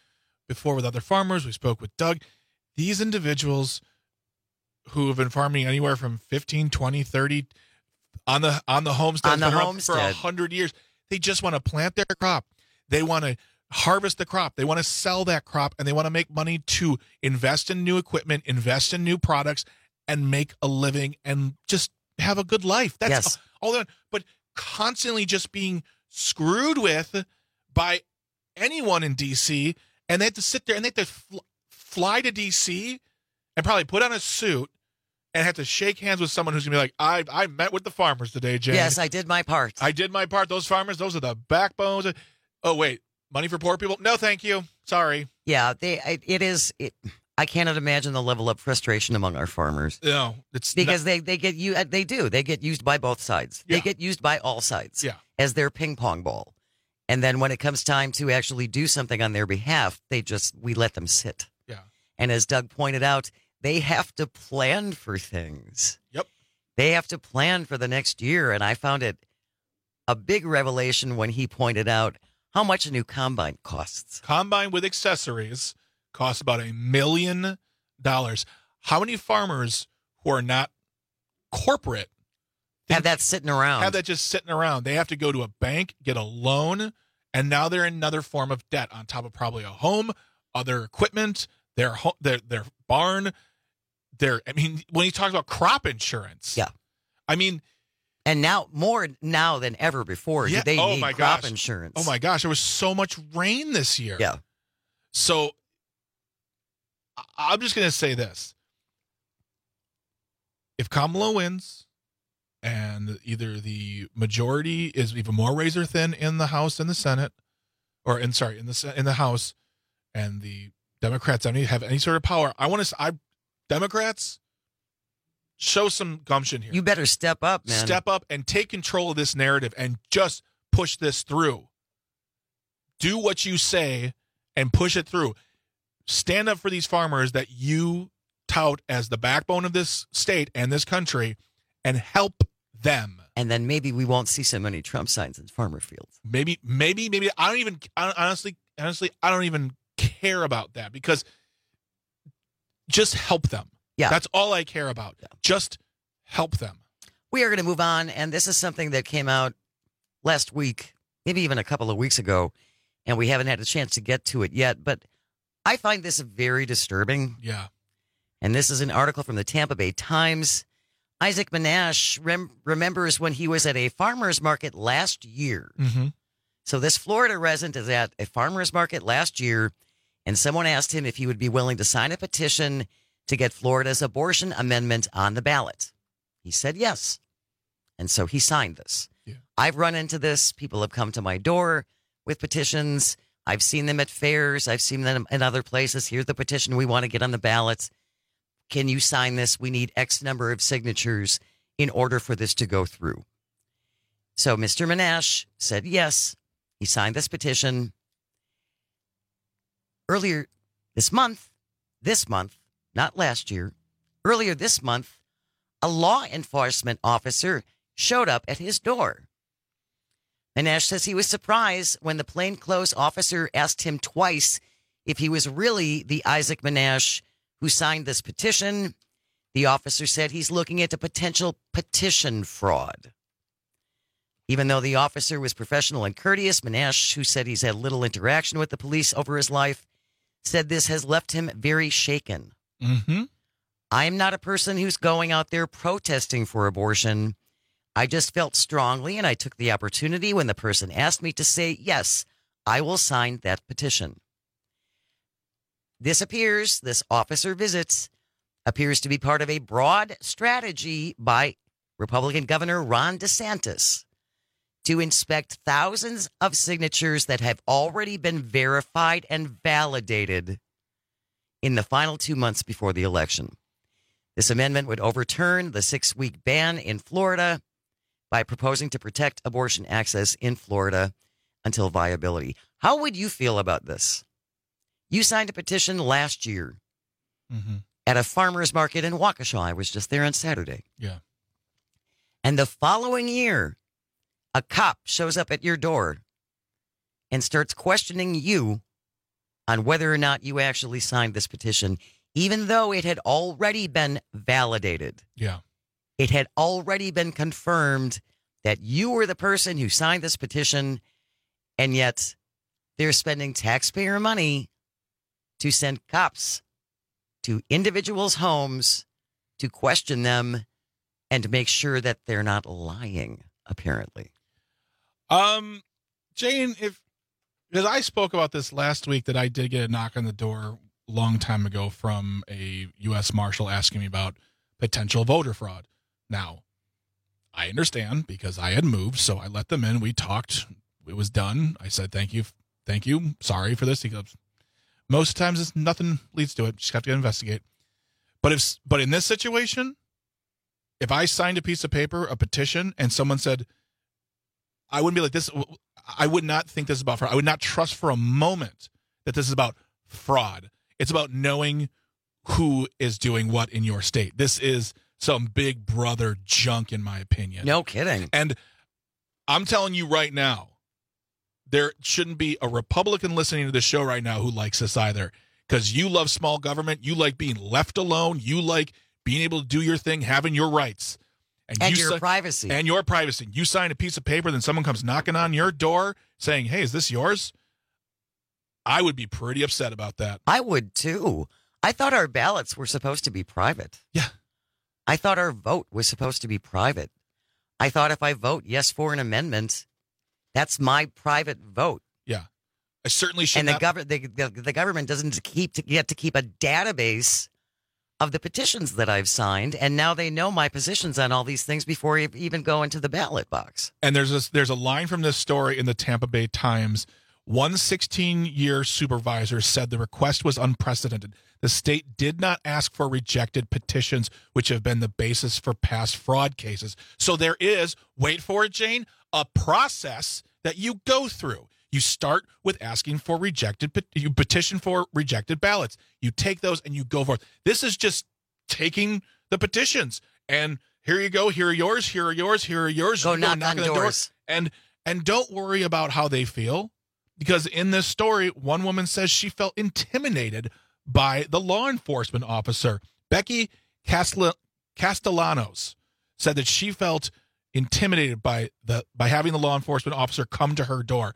before with other farmers. We spoke with Doug. These individuals who have been farming anywhere from fifteen, twenty, thirty on the on the homestead, on the for homestead. a hundred years. They just want to plant their crop. They want to harvest the crop. They want to sell that crop, and they want to make money to invest in new equipment, invest in new products, and make a living and just have a good life. That's yes. all that. But constantly just being screwed with by anyone in D C, and they have to sit there and they have to fl- fly to D C and probably put on a suit and have to shake hands with someone who's gonna be like, I I met with the farmers today, Jay. Yes, I did my part. I did my part. Those farmers, those are the backbones. Oh wait, money for poor people? No, thank you. Sorry. Yeah, they. It, it is. It, I cannot imagine the level of frustration among our farmers. No, it's because not, they they get you. They do. They get used by both sides. Yeah. They get used by all sides. Yeah. As their ping pong ball, and then when it comes time to actually do something on their behalf, they just we let them sit. Yeah. And as Doug pointed out, they have to plan for things. Yep. They have to plan for the next year, and I found it a big revelation when he pointed out how much a new combine costs. Combine with accessories costs about a million dollars. How many farmers who are not corporate have that sitting around? Have that just sitting around. They have to go to a bank, get a loan, and now they're in another form of debt on top of probably a home, other equipment, their ho- their their barn. Their, I mean, when he talks about crop insurance, yeah, I mean. And now, more now than ever before, Yeah. do they oh need my crop gosh. insurance. Oh, my gosh. There was so much rain this year. Yeah. So I- I'm just going to say this. If Kamala wins and either the majority is even more razor thin in the House and the Senate, or in sorry, in the Sen- in the House, and the Democrats have any, have any sort of power, I want to I Democrats show some gumption here. You better step up, man. Step up and take control of this narrative and just push this through. Do what you say and push it through. Stand up for these farmers that you tout as the backbone of this state and this country and help them. And then maybe we won't see so many Trump signs in farmer fields. Maybe, maybe, maybe. I don't even, I don't, honestly, honestly, I don't even care about that because just help them. Yeah. That's all I care about. Yeah. Just help them. We are going to move on, and this is something that came out last week, maybe even a couple of weeks ago, and we haven't had a chance to get to it yet, but I find this very disturbing. Yeah. And this is an article from the Tampa Bay Times. Isaac Minash rem- remembers when he was at a farmer's market last year. Mm-hmm. So this Florida resident is at a farmer's market last year, and someone asked him if he would be willing to sign a petition to get Florida's abortion amendment on the ballot. He said yes. And so he signed this. Yeah. I've run into this. People have come to my door with petitions. I've seen them at fairs. I've seen them in other places. Here's the petition we want to get on the ballot. Can you sign this? We need X number of signatures in order for this to go through. So Mister Minash said yes. He signed this petition. Earlier this month, this month, not last year, earlier this month, a law enforcement officer showed up at his door. Minash says he was surprised when the plainclothes officer asked him twice if he was really the Isaac Minash who signed this petition. The officer said he's looking into potential petition fraud. Even though the officer was professional and courteous, Minash, who said he's had little interaction with the police over his life, said this has left him very shaken. Mm-hmm. I'm not a person who's going out there protesting for abortion. I just felt strongly, and I took the opportunity when the person asked me to say, yes, I will sign that petition. This appears, this officer visits, appears to be part of a broad strategy by Republican Governor Ron DeSantis to inspect thousands of signatures that have already been verified and validated in the final two months before the election. This amendment would overturn the six-week ban in Florida by proposing to protect abortion access in Florida until viability. How would you feel about this? You signed a petition last year mm-hmm. at a farmer's market in Waukesha. I was just there on Saturday. Yeah. And the following year, a cop shows up at your door and starts questioning you on whether or not you actually signed this petition, even though it had already been validated. Yeah. It had already been confirmed that you were the person who signed this petition, and yet they're spending taxpayer money to send cops to individuals' homes to question them and to make sure that they're not lying, apparently. Um, Jane, if because I spoke about this last week, that I did get a knock on the door a long time ago from a U S Marshal asking me about potential voter fraud. Now, I understand because I had moved, so I let them in. We talked. It was done. I said, thank you. Thank you. Sorry for this. He goes, most times it's nothing leads to it. Just have to investigate. But if, but in this situation, if I signed a piece of paper, a petition, and someone said, I wouldn't be like this. I would not think this is about fraud. I would not trust for a moment that this is about fraud. It's about knowing who is doing what in your state. This is some big brother junk, in my opinion. No kidding. And I'm telling you right now, there shouldn't be a Republican listening to this show right now who likes this either, because you love small government. You like being left alone. You like being able to do your thing, having your rights. And, and you your si- privacy. And your privacy. You sign a piece of paper, then someone comes knocking on your door saying, hey, is this yours? I would be pretty upset about that. I would, too. I thought our ballots were supposed to be private. Yeah. I thought our vote was supposed to be private. I thought if I vote yes for an amendment, that's my private vote. Yeah. I certainly should And the, not- gov- the, the, the government doesn't keep to get to keep a database of the petitions that I've signed, and now they know my positions on all these things before you even go into the ballot box. And there's a, there's a line from this story in the Tampa Bay Times. One sixteen-year supervisor said the request was unprecedented. The state did not ask for rejected petitions, which have been the basis for past fraud cases. So there is, wait for it, Jane, a process that you go through. You start with asking for rejected, you petition for rejected ballots. You take those and you go for it. This is just taking the petitions and here you go. Here are yours. Here are yours. Here are yours. Go You knock knock on the door. doors. And, and don't worry about how they feel, because in this story, one woman says she felt intimidated by the law enforcement officer. Becky Castell- Castellanos said that she felt intimidated by the by having the law enforcement officer come to her door.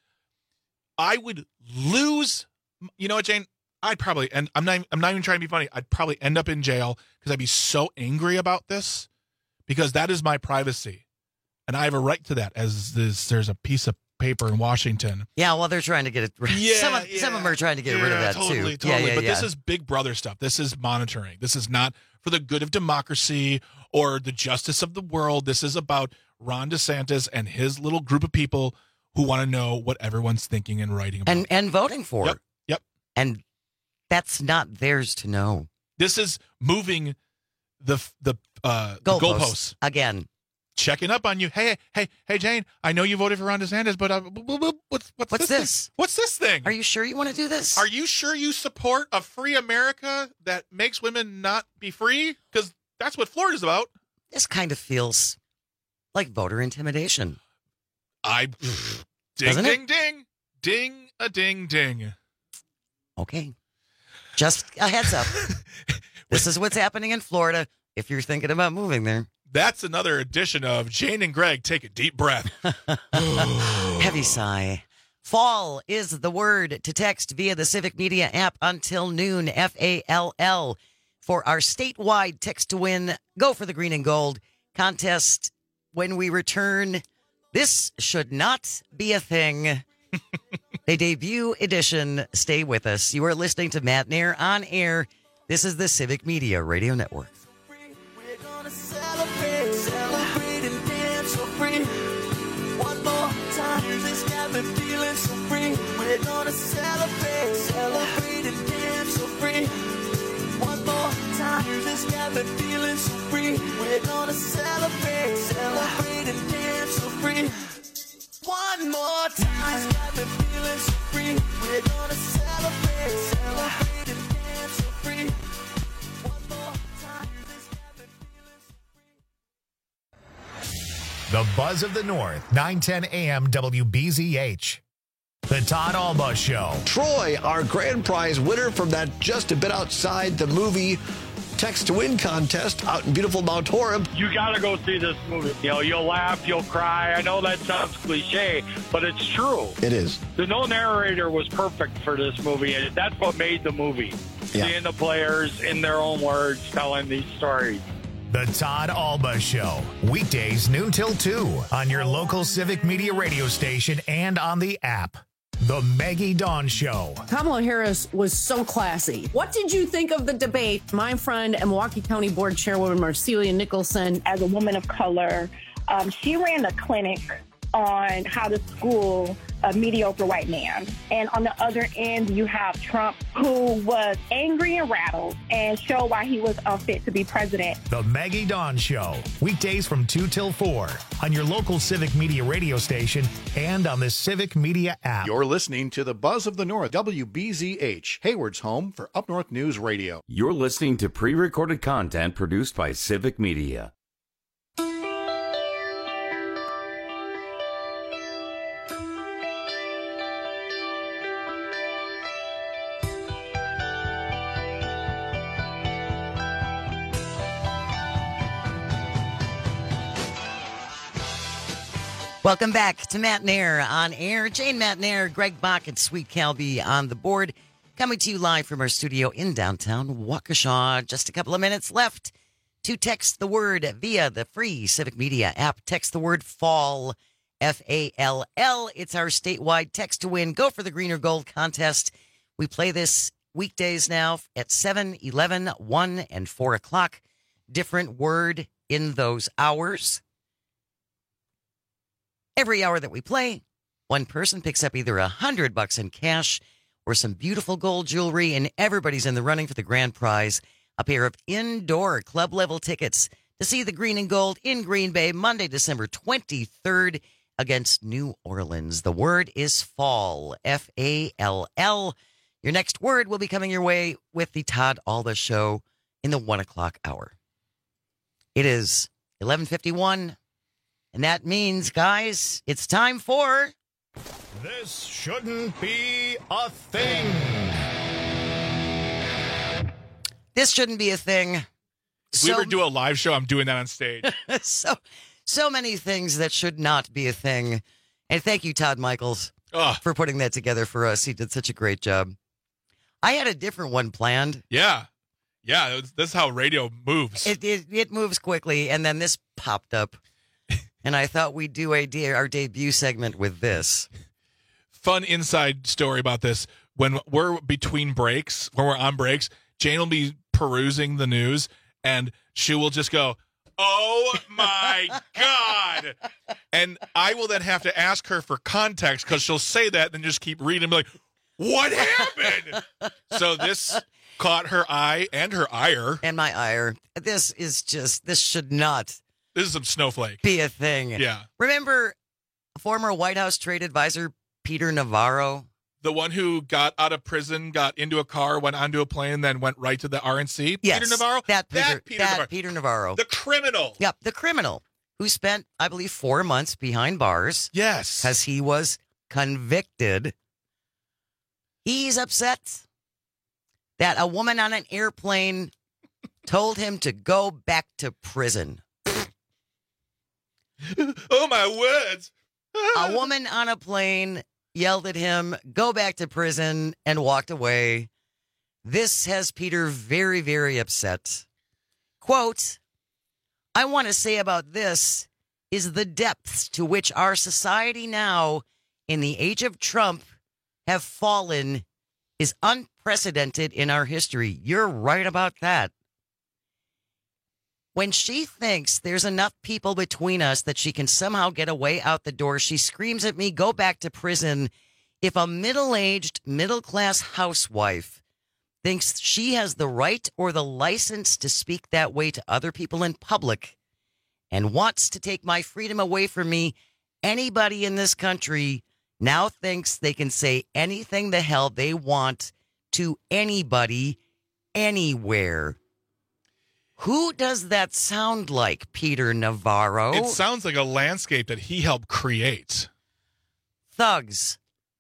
I would lose, you know what, Jane? I'd probably, and I'm not, I'm not even trying to be funny. I'd probably end up in jail because I'd be so angry about this, because that is my privacy, and I have a right to that. As this, there's a piece of paper in Washington. Yeah, well, they're trying to get it. Yeah, some of, yeah. some of them are trying to get yeah, rid of that totally, too. Totally, yeah, yeah, but yeah. this is Big Brother stuff. This is monitoring. This is not for the good of democracy or the justice of the world. This is about Ron DeSantis and his little group of people who want to know what everyone's thinking and writing about. and and voting for Yep, it. yep. And that's not theirs to know. This is moving the the uh, the Goalposts. goalposts. Again. Checking up on you. Hey, hey, hey, Jane. I know you voted for Ron DeSantis, but uh, what's what's, What's this? this? Thing? What's this thing? Are you sure you want to do this? Are you sure you support a free America that makes women not be free? Because that's what Florida's about. This kind of feels like voter intimidation. I ding, Doesn't it? ding, ding, ding, a ding, ding. Okay. Just a heads up. This is what's happening in Florida if you're thinking about moving there. That's another edition of Jane and Greg Take a Deep Breath. Heavy sigh. Fall is the word to text via the Civic Media app until noon, F A L L. For our statewide text to win, go for the green and gold contest when we return. This should not be a thing. A debut edition. Stay with us. You are listening to Matt Nair on air. This is the Civic Media Radio Network. We're gonna celebrate, celebrate and dance so free. One more time, this got me feeling so free. We're gonna celebrate, celebrate and dance so free. One more time, this got me feeling so free. We're gonna celebrate, celebrate and dance so free. One more time, this got me feeling so free. We're gonna celebrate, celebrate and dance so free. One more time, this got me feeling so free. The Buzz of the North, nine ten A M W B Z H. The Todd Alba Show. Troy, our grand prize winner from that Just a Bit Outside the Movie Text to Win contest out in beautiful Mount Horeb. You got to go see this movie. You know, you'll laugh, you'll cry. I know that sounds cliche, but it's true. It is. The no narrator was perfect for this movie, and that's what made the movie. Yeah. Seeing the players in their own words telling these stories. The Todd Alba Show. Weekdays noon till two on your local Civic Media radio station and on the app. The Maggie Dawn Show. Kamala Harris was so classy. What did you think of the debate? My friend and Milwaukee County Board Chairwoman Marcelia Nicholson. As a woman of color, um, she ran a clinic on how to school a mediocre white man. And on the other end, you have Trump, who was angry and rattled and showed why he was unfit to be president. The Maggie Dawn Show. Weekdays from two till four on your local Civic Media radio station and on the Civic Media app. You're listening to the Buzz of the North, W B Z H, Hayward's home for Up North News Radio. You're listening to pre-recorded content produced by Civic Media. Welcome back to Matt Nair on air. Jane Matt Nair, Greg Bach, and Sweet Calby on the board. Coming to you live from our studio in downtown Waukesha. Just a couple of minutes left to text the word via the free Civic Media app. Text the word FALL, F A L L. It's our statewide text to win. Go for the green or gold contest. We play this weekdays now at seven, eleven, one, and four o'clock. Different word in those hours. Every hour that we play, one person picks up either a hundred bucks in cash or some beautiful gold jewelry, and everybody's in the running for the grand prize, a pair of indoor club-level tickets to see the Green and Gold in Green Bay Monday, December twenty-third against New Orleans. The word is fall, F A L L. Your next word will be coming your way with the Todd Alba Show in the one o'clock hour. It is eleven fifty-one. And that means, guys, it's time for... This shouldn't be a thing. This shouldn't be a thing. If so, we ever do a live show, I'm doing that on stage. so, so many things that should not be a thing. And thank you, Todd Michaels, Ugh. for putting that together for us. He did such a great job. I had a different one planned. Yeah. Yeah, this is how radio moves. It, it, it moves quickly, and then this popped up. And I thought we'd do a de- our debut segment with this. Fun inside story about this. When we're between breaks, when we're on breaks, Jane will be perusing the news, and she will just go, "Oh, my God." And I will then have to ask her for context because she'll say that and then just keep reading and be like, "What happened?" So this caught her eye and her ire. And my ire. This is just, this should not... This is some snowflake. Be a thing. Yeah. Remember former White House trade advisor Peter Navarro? The one who got out of prison, got into a car, went onto a plane, then went right to the R N C? Yes. Peter Navarro? That Peter, that Peter, that Navarro. Peter Navarro. The criminal. Yep, the criminal who spent, I believe, four months behind bars. Yes. Because he was convicted. He's upset that a woman on an airplane told him to go back to prison. Oh, my words. A woman on a plane yelled at him, "Go back to prison," and walked away. This has Peter very, very upset. Quote, "I want to say about this is the depths to which our society now, in the age of Trump, have fallen is unprecedented in our history." You're right about that. When she thinks there's enough people between us that she can somehow get away out the door, she screams at me, "Go back to prison." If a middle-aged, middle-class housewife thinks she has the right or the license to speak that way to other people in public and wants to take my freedom away from me, anybody in this country now thinks they can say anything the hell they want to anybody, anywhere. Who does that sound like, Peter Navarro? It sounds like a landscape that he helped create. Thugs,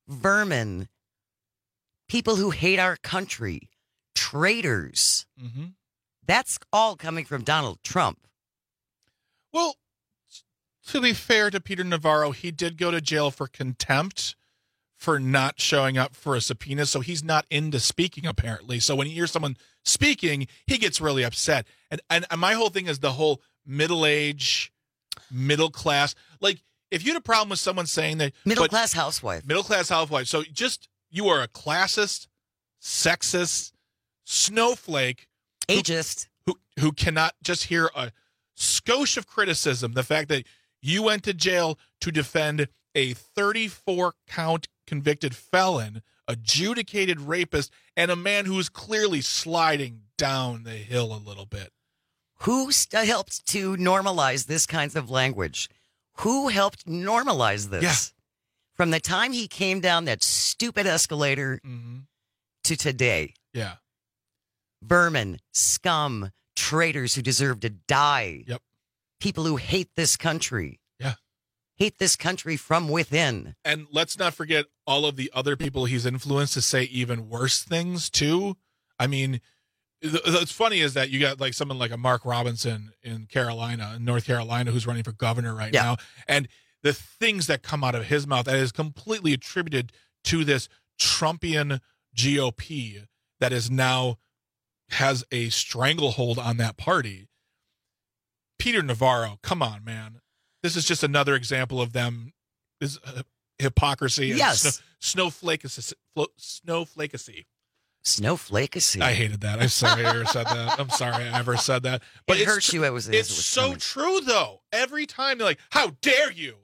vermin, people who hate our country, traitors. Mm-hmm. That's all coming from Donald Trump. Well, to be fair to Peter Navarro, he did go to jail for contempt for not showing up for a subpoena, so he's not into speaking, apparently. So when he hears someone speaking, he gets really upset. And, and, and my whole thing is the whole middle-age, middle-class. Like, if you had a problem with someone saying that... Middle-class housewife. Middle-class housewife. So just, you are a classist, sexist, snowflake... Ageist. Who, who, who cannot just hear a skosh of criticism. The fact that you went to jail to defend a thirty-four count convicted felon, adjudicated rapist, and a man who is clearly sliding down the hill a little bit. Who st- helped to normalize this kinds of language? Who helped normalize this? Yeah. From the time he came down that stupid escalator mm-hmm. to today. Yeah. Vermin, scum, traitors who deserve to die. Yep. People who hate this country. Yeah. Hate this country from within. And let's not forget all of the other people he's influenced to say even worse things, too. I mean, th- what's funny is that you got like someone like a Mark Robinson in Carolina, in North Carolina, who's running for governor right yeah. now. And the things that come out of his mouth that is completely attributed to this Trumpian G O P that is now has a stranglehold on that party. Peter Navarro, come on, man. This is just another example of them, this uh, hypocrisy and yes. snow, snowflakeacy. Snowflakeacy. Snowflakeacy. I hated that. I'm sorry I ever said that. I'm sorry I ever said that. But it it's hurts tr- you. It was, it's it was so coming. true, though. Every time they're like, how dare you?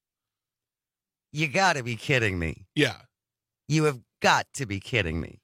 You got to be kidding me. Yeah. You have got to be kidding me.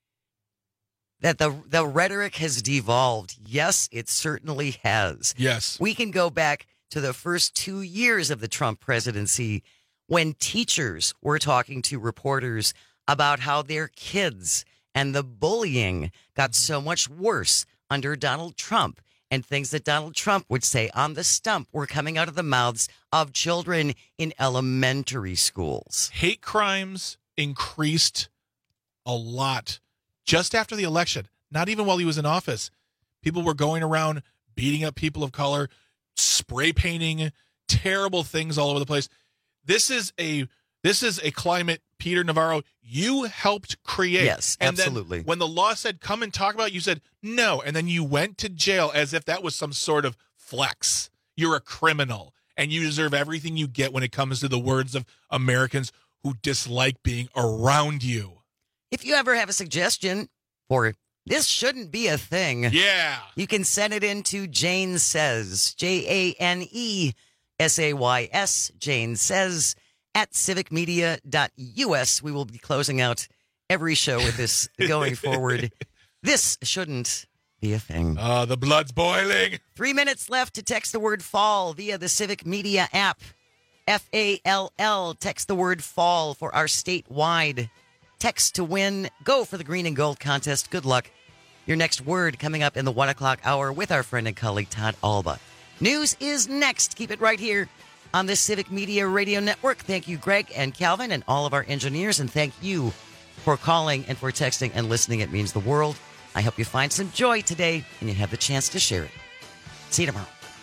That the the rhetoric has devolved. Yes, it certainly has. Yes. We can go back to the first two years of the Trump presidency when teachers were talking to reporters about how their kids and the bullying got so much worse under Donald Trump, and things that Donald Trump would say on the stump were coming out of the mouths of children in elementary schools. Hate crimes increased a lot just after the election, not even while he was in office. People were going around beating up people of color, spray painting, terrible things all over the place. This is a this is a climate, Peter Navarro, you helped create. Yes, and absolutely. Then when the law said come and talk about it, you said no, and then you went to jail as if that was some sort of flex. You're a criminal, and you deserve everything you get when it comes to the words of Americans who dislike being around you. If you ever have a suggestion for this shouldn't be a thing, yeah, you can send it into Jane Says, J A N E S A Y S, Jane Says, at civic media dot U S. We will be closing out every show with this going forward. This shouldn't be a thing. Uh, the blood's boiling. Three minutes left to text the word fall via the Civic Media app. F A L L. Text the word fall for our statewide text to win. Go for the green and gold contest. Good luck. Your next word coming up in the one o'clock hour with our friend and colleague Todd Alba. News is next. Keep it right here on the Civic Media Radio Network. Thank you, Greg and Calvin and all of our engineers. And thank you for calling and for texting and listening. It means the world. I hope you find some joy today and you have the chance to share it. See you tomorrow.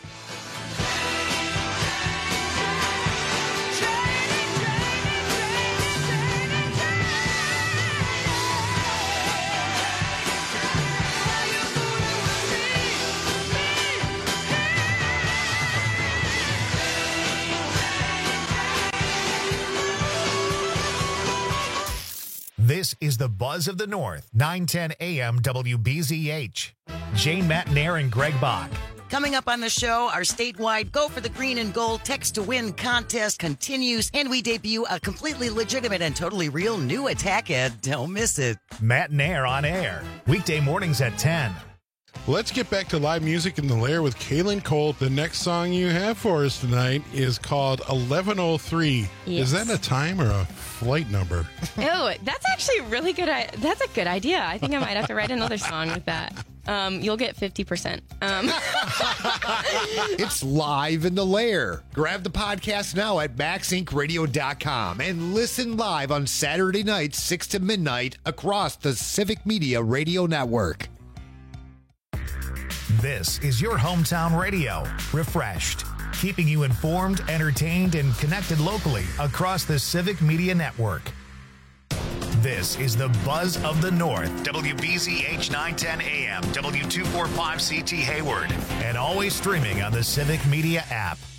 This is the Buzz of the North, nine ten A M W B Z H. Jane Matnair and Greg Bach. Coming up on the show, our statewide Go for the Green and Gold Text to Win contest continues, and we debut a completely legitimate and totally real new attack ad. Don't miss it. Matnair on air, weekday mornings at ten. Let's get back to live music in the lair with Kaylin Colt. The next song you have for us tonight is called eleven oh three. Yes. Is that a time or a flight number? Oh, that's actually a really good. That's a good idea. I think I might have to write another song with that. Um, you'll get fifty percent. Um. It's live in the lair. Grab the podcast now at max inc radio dot com and listen live on Saturday nights, six to midnight, across the Civic Media Radio Network. This is your hometown radio, refreshed, keeping you informed, entertained, and connected locally across the Civic Media Network. This is the Buzz of the North, W B Z H nine ten A M, W two forty-five C T Hayward, and always streaming on the Civic Media app.